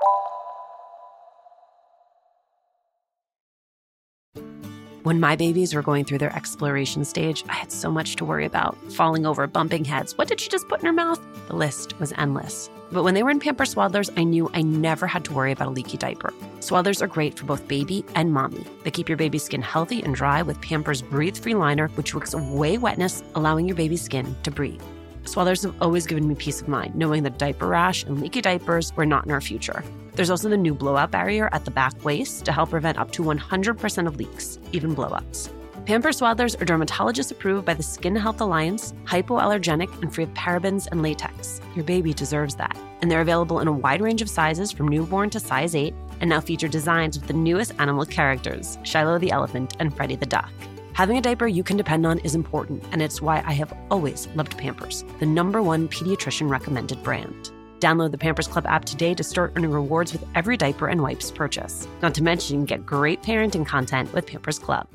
When my babies were going through their exploration stage, I had so much to worry about. Falling over, bumping heads. What did she just put in her mouth? The list was endless. But when they were in Pampers Swaddlers, I knew I never had to worry about a leaky diaper. Swaddlers are great for both baby and mommy. They keep your baby's skin healthy and dry with Pampers Breathe-Free Liner, which wicks away wetness, allowing your baby's skin to breathe. Swaddlers have always given me peace of mind, knowing that diaper rash and leaky diapers were not in our future. There's also the new blowout barrier at the back waist to help prevent up to 100% of leaks, even blowouts. Pampers Swaddlers are dermatologist approved by the Skin Health Alliance, hypoallergenic, and free of parabens and latex. Your baby deserves that. And they're available in a wide range of sizes from newborn to size 8, and now feature designs with the newest animal characters, Shiloh the elephant and Freddie the duck. Having a diaper you can depend on is important, and it's why I have always loved Pampers, the #1 pediatrician recommended brand. Download the Pampers Club app today to start earning rewards with every diaper and wipes purchase. Not to mention, get great parenting content with Pampers Club.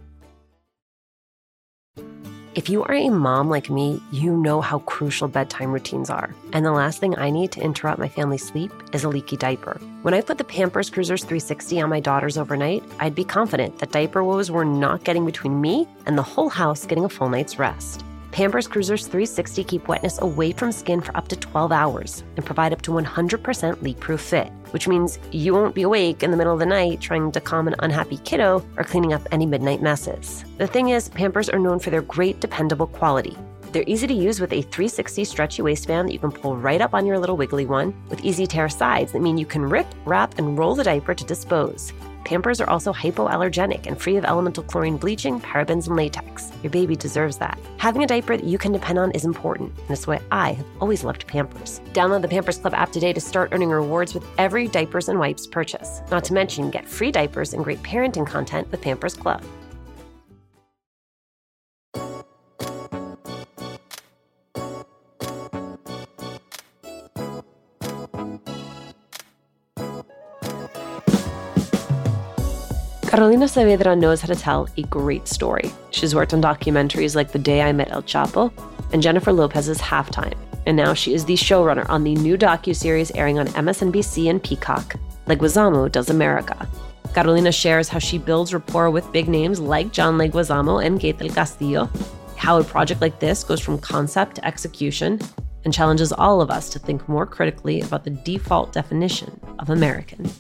If you are a mom like me, you know how crucial bedtime routines are. And the last thing I need to interrupt my family's sleep is a leaky diaper. When I put the Pampers Cruisers 360 on my daughters overnight, I'd be confident that diaper woes were not getting between me and the whole house getting a full night's rest. Pampers Cruisers 360 keep wetness away from skin for up to 12 hours and provide up to 100% leak-proof fit, which means you won't be awake in the middle of the night trying to calm an unhappy kiddo or cleaning up any midnight messes. The thing is, Pampers are known for their great, dependable quality. They're easy to use with a 360 stretchy waistband that you can pull right up on your little wiggly one, with easy tear sides that mean you can rip, wrap, and roll the diaper to dispose. Pampers are also hypoallergenic and free of elemental chlorine bleaching, parabens, and latex. Your baby deserves that. Having a diaper that you can depend on is important, and it's why I have always loved Pampers. Download the Pampers Club app today to start earning rewards with every diapers and wipes purchase. Not to mention, get free diapers and great parenting content with Pampers Club. Carolina Saavedra knows how to tell a great story. She's worked on documentaries like The Day I Met El Chapo and Jennifer Lopez's Halftime. And now she is the showrunner on the new docuseries airing on MSNBC and Peacock, Leguizamo Does America. Carolina shares how she builds rapport with big names like John Leguizamo and Kate del Castillo, how a project like this goes from concept to execution, and challenges all of us to think more critically about the default definition of American.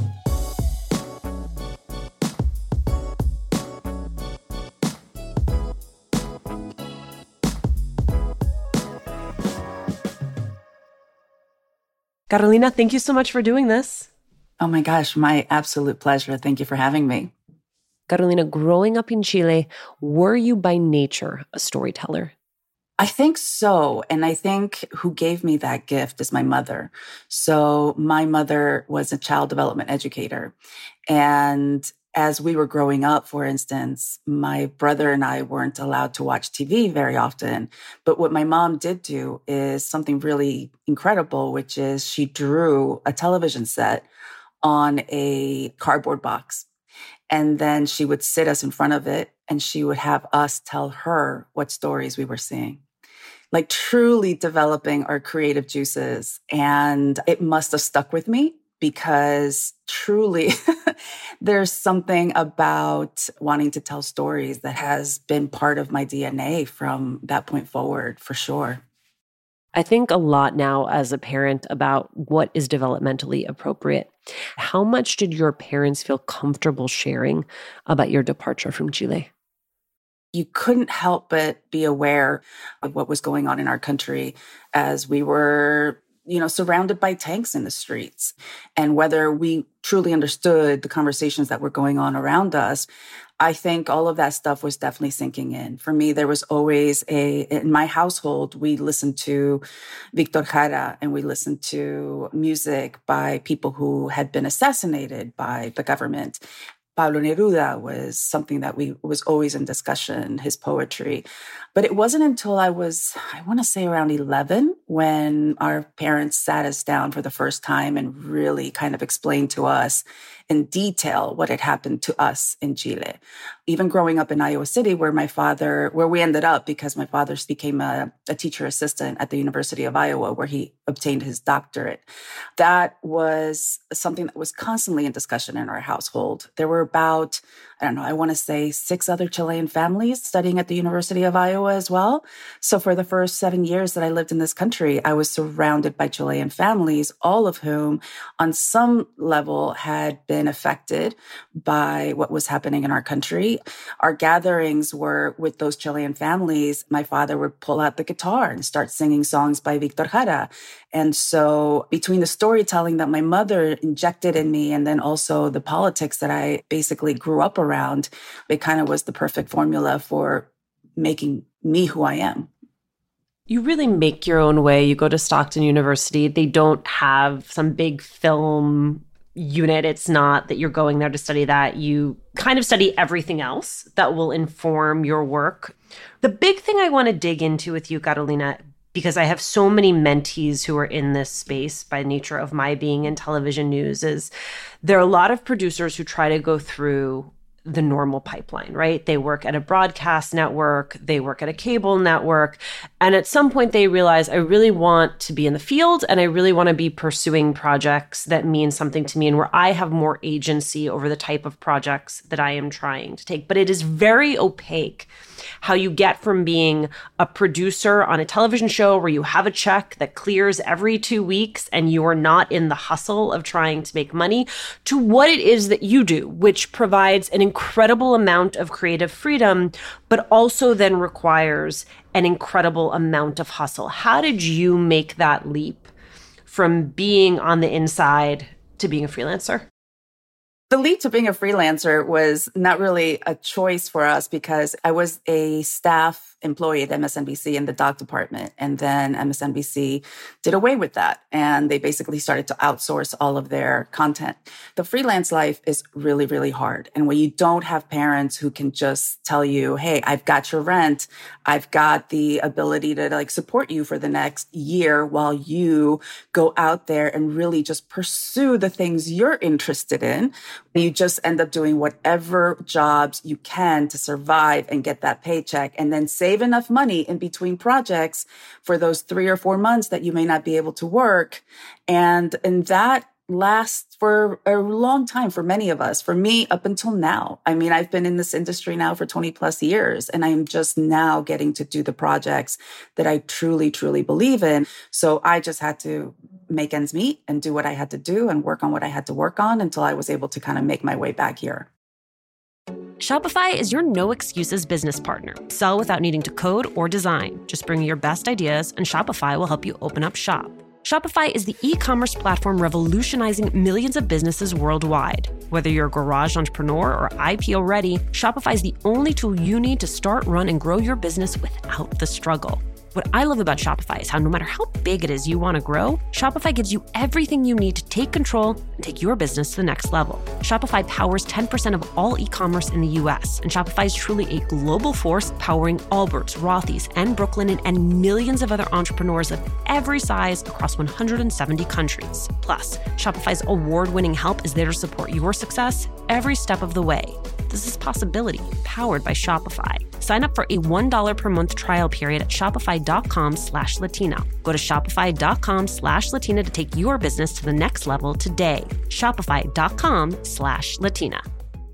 Carolina, thank you so much for doing this. Oh my gosh, my absolute pleasure. Thank you for having me. Carolina, growing up in Chile, were you by nature a storyteller? I think so. And I think who gave me that gift is my mother. So my mother was a child development educator. And as we were growing up, for instance, my brother and I weren't allowed to watch TV very often. But what my mom did do is something really incredible, which is she drew a television set on a cardboard box. And then she would sit us in front of it and she would have us tell her what stories we were seeing. Like truly developing our creative juices. And it must have stuck with me because truly there's something about wanting to tell stories that has been part of my DNA from that point forward, for sure. I think a lot now as a parent about what is developmentally appropriate. How much did your parents feel comfortable sharing about your departure from Chile? You couldn't help but be aware of what was going on in our country as we were, surrounded by tanks in the streets. And whether we truly understood the conversations that were going on around us, I think all of that stuff was definitely sinking in. For me, there was always in my household, we listened to Victor Jara and we listened to music by people who had been assassinated by the government, Pablo Neruda was something that was always in discussion, his poetry. But it wasn't until I was, I want to say around 11, when our parents sat us down for the first time and really kind of explained to us in detail what had happened to us in Chile. Even growing up in Iowa City, where we ended up because my father became a teacher assistant at the University of Iowa, where he obtained his doctorate. That was something that was constantly in discussion in our household. There were about, I want to say 6 other Chilean families studying at the University of Iowa as well. So for the first 7 years that I lived in this country, I was surrounded by Chilean families, all of whom on some level had been affected by what was happening in our country. Our gatherings were with those Chilean families. My father would pull out the guitar and start singing songs by Victor Jara. And so between the storytelling that my mother injected in me and then also the politics that I basically grew up around, it kind of was the perfect formula for making me who I am. You really make your own way. You go to Stockton University. They don't have some big film unit. It's not that you're going there to study that. You kind of study everything else that will inform your work. The big thing I want to dig into with you, Carolina, because I have so many mentees who are in this space by nature of my being in television news, is there are a lot of producers who try to go through the normal pipeline, right? They work at a broadcast network, they work at a cable network, and at some point they realize, I really want to be in the field and I really want to be pursuing projects that mean something to me and where I have more agency over the type of projects that I am trying to take. But it is very opaque how you get from being a producer on a television show where you have a check that clears every 2 weeks and you are not in the hustle of trying to make money to what it is that you do, which provides an incredible amount of creative freedom, but also then requires an incredible amount of hustle. How did you make that leap from being on the inside to being a freelancer? The leap to being a freelancer was not really a choice for us because I was a staff employee at MSNBC in the doc department. And then MSNBC did away with that. And they basically started to outsource all of their content. The freelance life is really, really hard. And when you don't have parents who can just tell you, hey, I've got your rent, I've got the ability to support you for the next year while you go out there and really just pursue the things you're interested in. You just end up doing whatever jobs you can to survive and get that paycheck and then save enough money in between projects for those 3 or 4 months that you may not be able to work. And that lasts for a long time for many of us. For me, up until now. I mean, I've been in this industry now for 20 plus years, and I'm just now getting to do the projects that I truly, truly believe in. So I just had to make ends meet and do what I had to do and work on what I had to work on until I was able to kind of make my way back here. Shopify is your no excuses business partner. Sell without needing to code or design. Just bring your best ideas and Shopify will help you open up shop. Shopify is the e-commerce platform revolutionizing millions of businesses worldwide. Whether you're a garage entrepreneur or IPO ready, Shopify is the only tool you need to start, run, and grow your business without the struggle. What I love about Shopify is how no matter how big it is you want to grow, Shopify gives you everything you need to take control and take your business to the next level. Shopify powers 10% of all e-commerce in the US, and Shopify is truly a global force powering Allbirds, Rothy's, and Brooklinen, and millions of other entrepreneurs of every size across 170 countries. Plus, Shopify's award-winning help is there to support your success every step of the way. This is Possibility, powered by Shopify. Sign up for a $1 per month trial period at shopify.com/Latina. Go to shopify.com/Latina to take your business to the next level today. Shopify.com/Latina.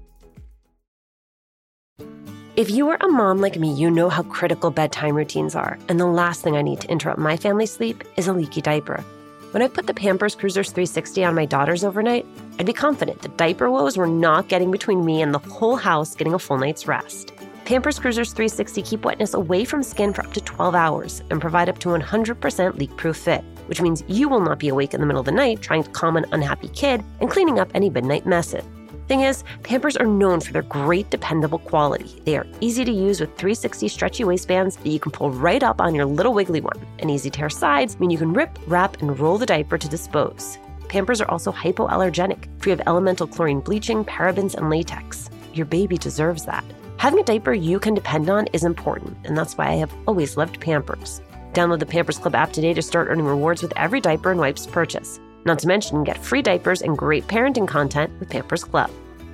If you are a mom like me, you know how critical bedtime routines are. And the last thing I need to interrupt my family's sleep is a leaky diaper. When I put the Pampers Cruisers 360 on my daughters overnight, I'd be confident the diaper woes were not getting between me and the whole house getting a full night's rest. Pampers Cruisers 360 keep wetness away from skin for up to 12 hours and provide up to 100% leak-proof fit, which means you will not be awake in the middle of the night trying to calm an unhappy kid and cleaning up any midnight messes. Thing is, Pampers are known for their great dependable quality. They are easy to use with 360 stretchy waistbands that you can pull right up on your little wiggly one. And easy tear sides mean you can rip, wrap, and roll the diaper to dispose. Pampers are also hypoallergenic, free of elemental chlorine bleaching, parabens, and latex. Your baby deserves that. Having a diaper you can depend on is important, and that's why I have always loved Pampers. Download the Pampers Club app today to start earning rewards with every diaper and wipes purchase. Not to mention, get free diapers and great parenting content with Pampers Club.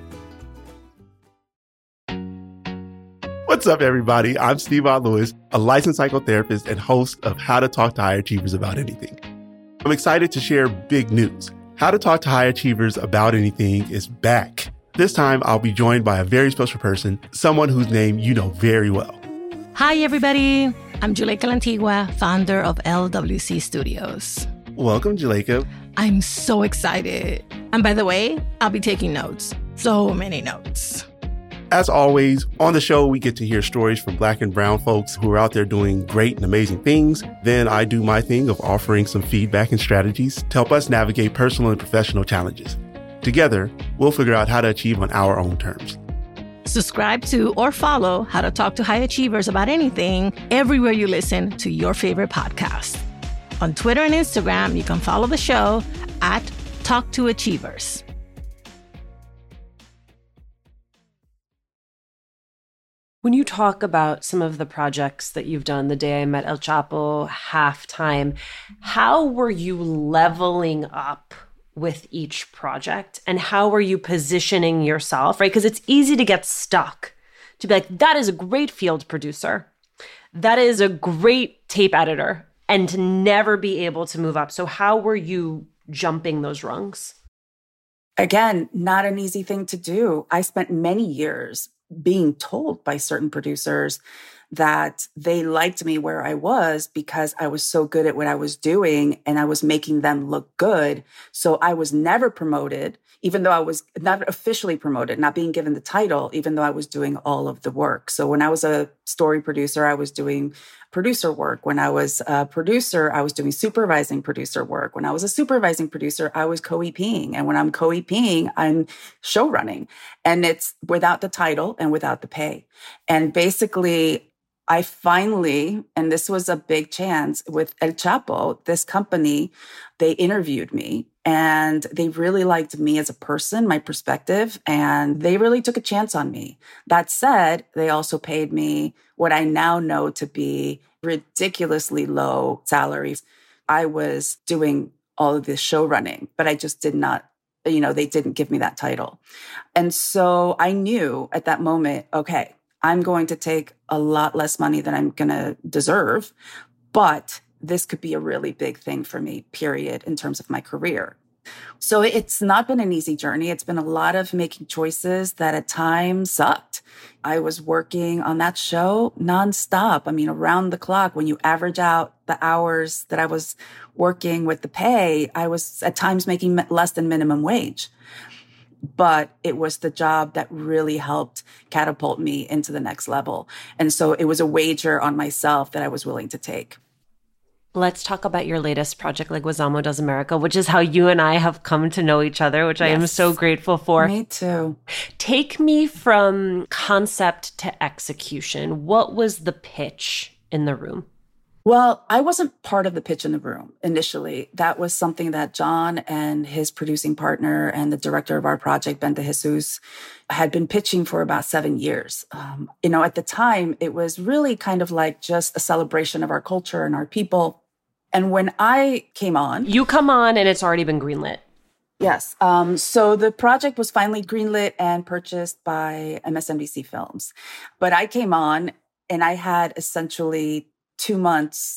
What's up, everybody? I'm Steve-On Lewis, a licensed psychotherapist and host of How to Talk to High Achievers About Anything. I'm excited to share big news. How to Talk to High Achievers About Anything is back. This time, I'll be joined by a very special person, someone whose name you know very well. Hi, everybody. I'm Juleyka Lantigua, founder of LWC Studios. Welcome, Juleyka. I'm so excited. And by the way, I'll be taking notes. So many notes. As always, on the show, we get to hear stories from Black and brown folks who are out there doing great and amazing things. Then I do my thing of offering some feedback and strategies to help us navigate personal and professional challenges. Together, we'll figure out how to achieve on our own terms. Subscribe to or follow How to Talk to High Achievers About Anything everywhere you listen to your favorite podcast. On Twitter and Instagram, you can follow the show at Talk to Achievers. When you talk about some of the projects that you've done, The Day I Met El Chapo, Halftime, how were you leveling up with each project, and how were you positioning yourself, right? Because it's easy to get stuck, to be like, that is a great field producer, that is a great tape editor, and to never be able to move up. So how were you jumping those rungs? Again, not an easy thing to do. I spent many years being told by certain producers that they liked me where I was because I was so good at what I was doing and I was making them look good. So I was never promoted, even though I was not officially promoted, not being given the title, even though I was doing all of the work. So when I was a story producer, I was doing producer work. When I was a producer, I was doing supervising producer work. When I was a supervising producer, I was co-EPing. And when I'm co-EPing, I'm show running. And it's without the title and without the pay. And basically, I finally, and this was a big chance with El Chapo, this company, they interviewed me and they really liked me as a person, my perspective, and they really took a chance on me. That said, they also paid me what I now know to be ridiculously low salaries. I was doing all of this show running, but I just did not, they didn't give me that title. And so I knew at that moment, okay, I'm going to take a lot less money than I'm going to deserve, but this could be a really big thing for me, period, in terms of my career. So it's not been an easy journey. It's been a lot of making choices that at times sucked. I was working on that show nonstop. I mean, around the clock. When you average out the hours that I was working with the pay, I was at times making less than minimum wage. But it was the job that really helped catapult me into the next level. And so it was a wager on myself that I was willing to take. Let's talk about your latest project, Leguizamo Does America, which is how you and I have come to know each other, which I am so grateful for. Me too. Take me from concept to execution. What was the pitch in the room? Well, I wasn't part of the pitch in the room initially. That was something that John and his producing partner and the director of our project, Ben De Jesus, had been pitching for about 7 years. At the time, it was really kind of like just a celebration of our culture and our people. And when I came on... You come on and it's already been greenlit. Yes. So the project was finally greenlit and purchased by MSNBC Films. But I came on and I had essentially 2 months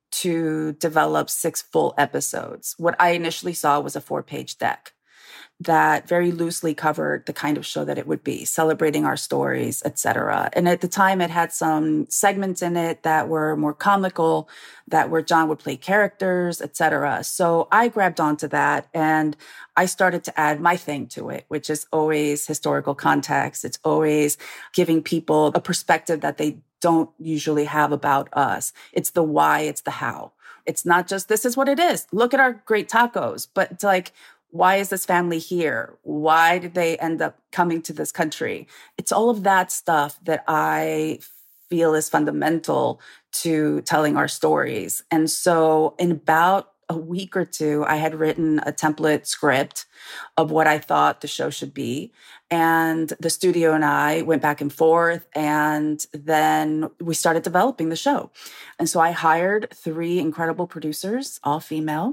to develop 6 full episodes. What I initially saw was a 4-page deck that very loosely covered the kind of show that it would be, celebrating our stories, etc. And at the time, it had some segments in it that were more comical, where John would play characters, etc. So I grabbed onto that and I started to add my thing to it, which is always historical context. It's always giving people a perspective that they don't usually have about us. It's the why, it's the how. It's not just, this is what it is. Look at our great tacos. But it's like, why is this family here? Why did they end up coming to this country? It's all of that stuff that I feel is fundamental to telling our stories. And so in about a week or two, I had written a template script of what I thought the show should be. And the studio and I went back and forth, and then we started developing the show. And so I hired 3 incredible producers, all female.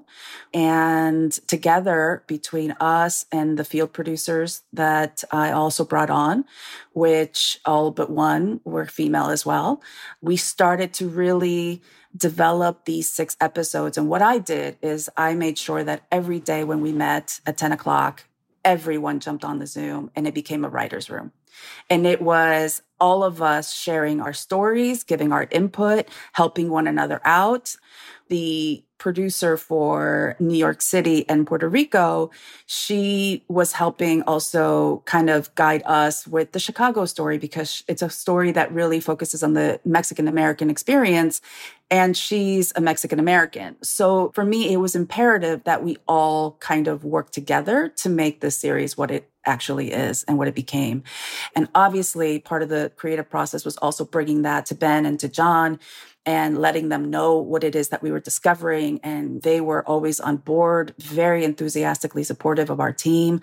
And together, between us and the field producers that I also brought on, which all but one were female as well, we started to really develop these 6 episodes. And what I did is I made sure that every day when we met at 10 o'clock, everyone jumped on the Zoom and it became a writer's room. And it was all of us sharing our stories, giving our input, helping one another out. The producer for New York City and Puerto Rico, she was helping also kind of guide us with the Chicago story, because it's a story that really focuses on the Mexican-American experience. And she's a Mexican-American. So for me, it was imperative that we all kind of work together to make this series what it actually is and what it became. And obviously, part of the creative process was also bringing that to Ben and to John and letting them know what it is that we were discovering. And they were always on board, very enthusiastically supportive of our team.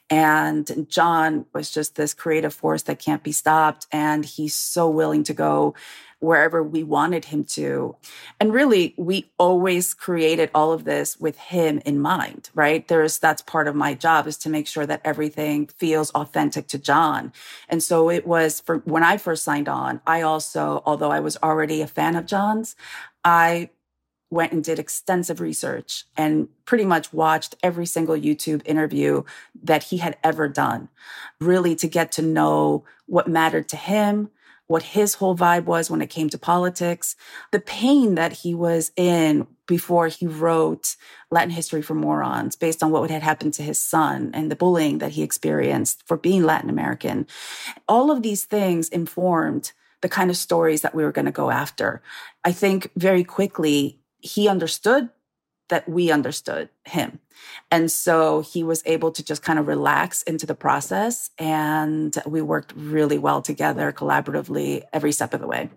And John was just this creative force that can't be stopped. And he's so willing to go wherever we wanted him to. And really, we always created all of this with him in mind, right? That's part of my job, is to make sure that everything feels authentic to John. And so it was for when I first signed on, I also, although I was already a fan of John's, I went and did extensive research and pretty much watched every single YouTube interview that he had ever done, really to get to know what mattered to him, what his whole vibe was when it came to politics, the pain that he was in before he wrote Latin History for Morons, based on what had happened to his son and the bullying that he experienced for being Latin American. All of these things informed the kind of stories that we were going to go after. I think very quickly, he understood that we understood him. And so he was able to just kind of relax into the process. And we worked really well together, collaboratively, every step of the way.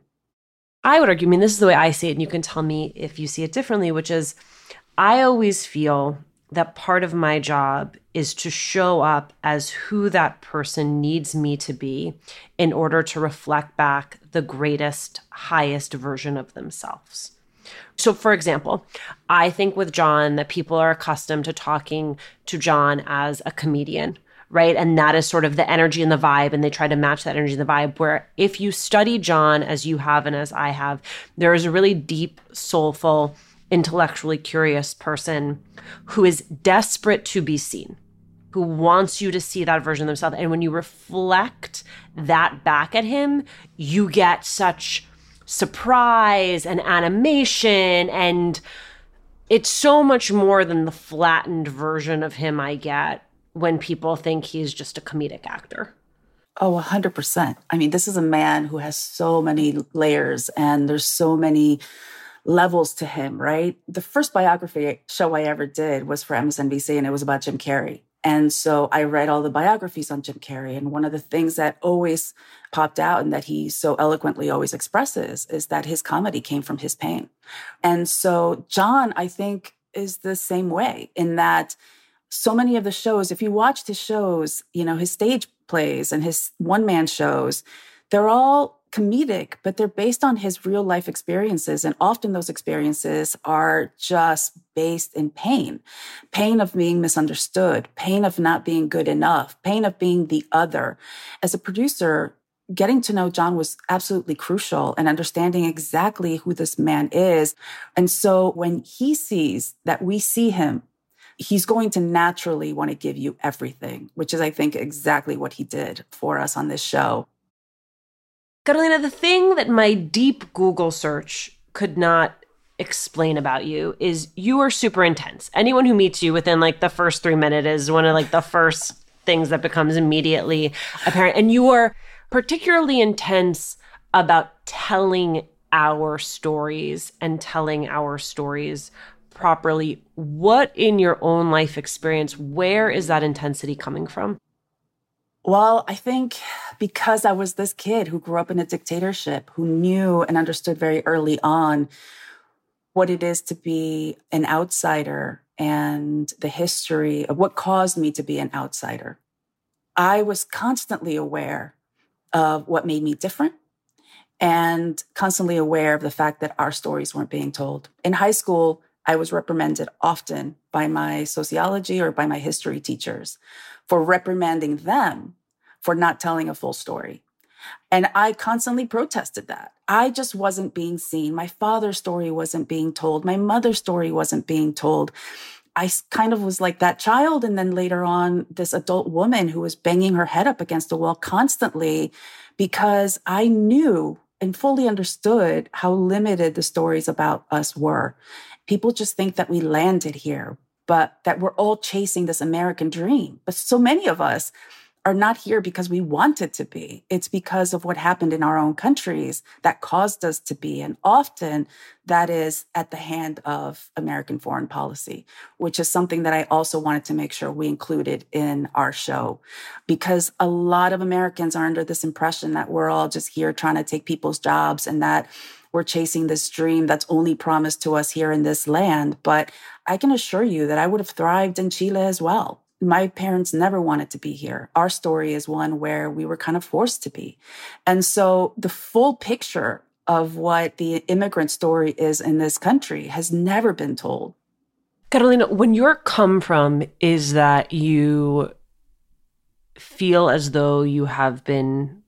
I would argue, I mean, this is the way I see it, and you can tell me if you see it differently, which is I always feel that part of my job is to show up as who that person needs me to be in order to reflect back the greatest, highest version of themselves. So, for example, I think with John that people are accustomed to talking to John as a comedian, right? And that is sort of the energy and the vibe, and they try to match that energy and the vibe, where if you study John as you have and as I have, there is a really deep, soulful, intellectually curious person who is desperate to be seen, who wants you to see that version of themselves. And when you reflect that back at him, you get such surprise and animation, and it's so much more than the flattened version of him I get when people think he's just a comedic actor. Oh, 100%. I mean, this is a man who has so many layers, and there's so many levels to him, right? The first biography show I ever did was for MSNBC, and it was about Jim Carrey. And so I read all the biographies on Jim Carrey. And one of the things that always popped out and that he so eloquently always expresses is that his comedy came from his pain. And so John, I think, is the same way, in that so many of the shows, if you watched his shows, you know, his stage plays and his one-man shows, they're all comedic, but they're based on his real life experiences. And often those experiences are just based in pain of being misunderstood, pain of not being good enough, pain of being the other. As a producer, getting to know John was absolutely crucial, and understanding exactly who this man is. And so when he sees that we see him, he's going to naturally want to give you everything, which is, I think, exactly what he did for us on this show. Carolina, the thing that my deep Google search could not explain about you is you are super intense. Anyone who meets you within like the first 3 minutes is one of like the first things that becomes immediately apparent. And you are particularly intense about telling our stories and telling our stories properly. What in your own life experience, where is that intensity coming from? Well, I think because I was this kid who grew up in a dictatorship, who knew and understood very early on what it is to be an outsider and the history of what caused me to be an outsider. I was constantly aware of what made me different and constantly aware of the fact that our stories weren't being told. In high school, I was reprimanded often by my sociology or by my history teachers for reprimanding them for not telling a full story. And I constantly protested that. I just wasn't being seen. My father's story wasn't being told. My mother's story wasn't being told. I kind of was like that child. And then later on, this adult woman who was banging her head up against the wall constantly because I knew and fully understood how limited the stories about us were. People just think that we landed here, but that we're all chasing this American dream. But so many of us are not here because we wanted to be. It's because of what happened in our own countries that caused us to be. And often that is at the hand of American foreign policy, which is something that I also wanted to make sure we included in our show. Because a lot of Americans are under this impression that we're all just here trying to take people's jobs and that we're chasing this dream that's only promised to us here in this land. But I can assure you that I would have thrived in Chile as well. My parents never wanted to be here. Our story is one where we were kind of forced to be. And so the full picture of what the immigrant story is in this country has never been told. Carolina, when your come from is that you feel as though you have been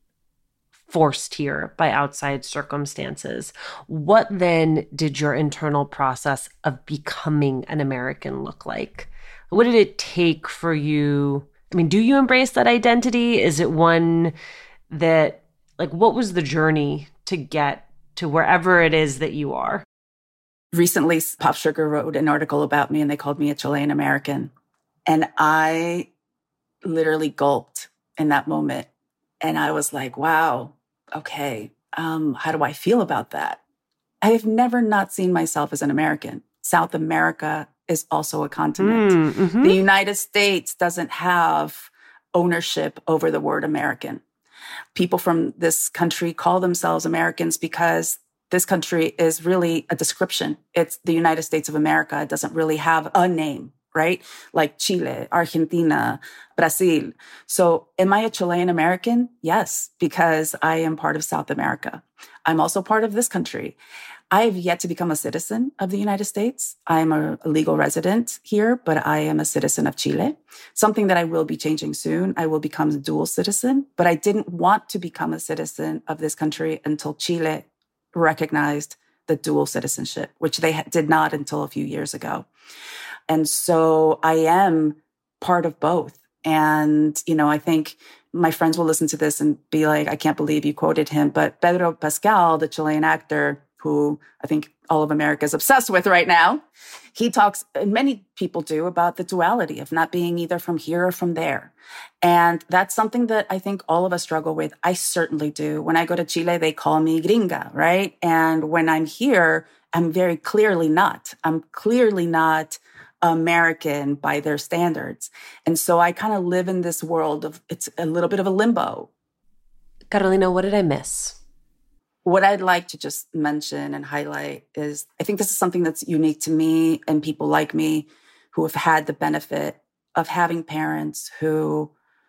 forced here by outside circumstances, what then did your internal process of becoming an American look like? What did it take for you? I mean, do you embrace that identity? Is it one that, like, what was the journey to get to wherever it is that you are? Recently, Pop Sugar wrote an article about me and they called me a Chilean American. And I literally gulped in that moment. And I was like, wow, okay, how do I feel about that? I have never not seen myself as an American. South America is also a continent. Mm-hmm. The United States doesn't have ownership over the word American. People from this country call themselves Americans because this country is really a description. It's the United States of America. It doesn't really have a name, right? Like Chile, Argentina, Brazil. So am I a Chilean American? Yes, because I am part of South America. I'm also part of this country. I have yet to become a citizen of the United States. I'm a legal resident here, but I am a citizen of Chile, something that I will be changing soon. I will become a dual citizen, but I didn't want to become a citizen of this country until Chile recognized the dual citizenship, which they did not until a few years ago. And so I am part of both. And, you know, I think my friends will listen to this and be like, I can't believe you quoted him. But Pedro Pascal, the Chilean actor, who I think all of America is obsessed with right now, he talks, and many people do, about the duality of not being either from here or from there. And that's something that I think all of us struggle with. I certainly do. When I go to Chile, they call me gringa, right? And when I'm here, I'm very clearly not. I'm clearly not American by their standards. And so I kind of live in this world of, it's a little bit of a limbo. Carolina, what did I miss? What I'd like to just mention and highlight is, I think this is something that's unique to me and people like me who have had the benefit of having parents who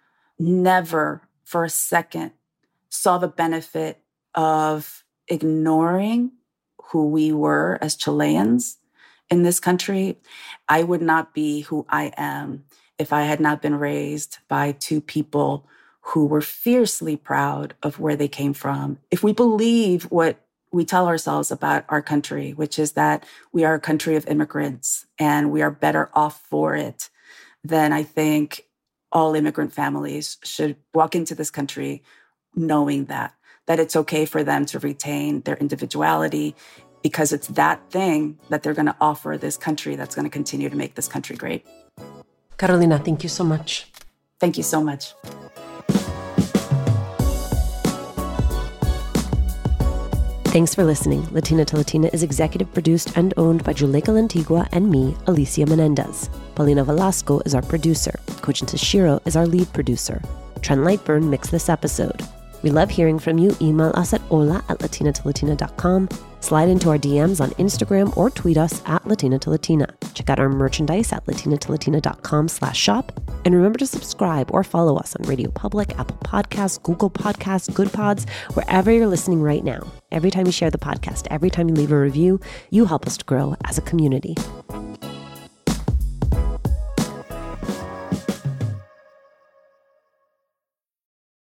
never for a second saw the benefit of ignoring who we were as Chileans in this country. I would not be who I am if I had not been raised by two people who were fiercely proud of where they came from. If we believe what we tell ourselves about our country, which is that we are a country of immigrants and we are better off for it, then I think all immigrant families should walk into this country knowing that it's okay for them to retain their individuality, because it's that thing that they're going to offer this country that's going to continue to make this country great. Carolina, thank you so much. Thank you so much. Thanks for listening. Latina to Latina is executive produced and owned by Juleka Lantigua and me, Alicia Menendez. Paulina Velasco is our producer. Kojin Tashiro is our lead producer. Trent Lightburn mixed this episode. We love hearing from you. Email us at hola@latinatolatina.com. Slide into our DMs on Instagram or tweet us at Latina to Latina. Check out our merchandise at latinatolatina.com/shop. And remember to subscribe or follow us on Radio Public, Apple Podcasts, Google Podcasts, Good Pods, wherever you're listening right now. Every time you share the podcast, every time you leave a review, you help us to grow as a community.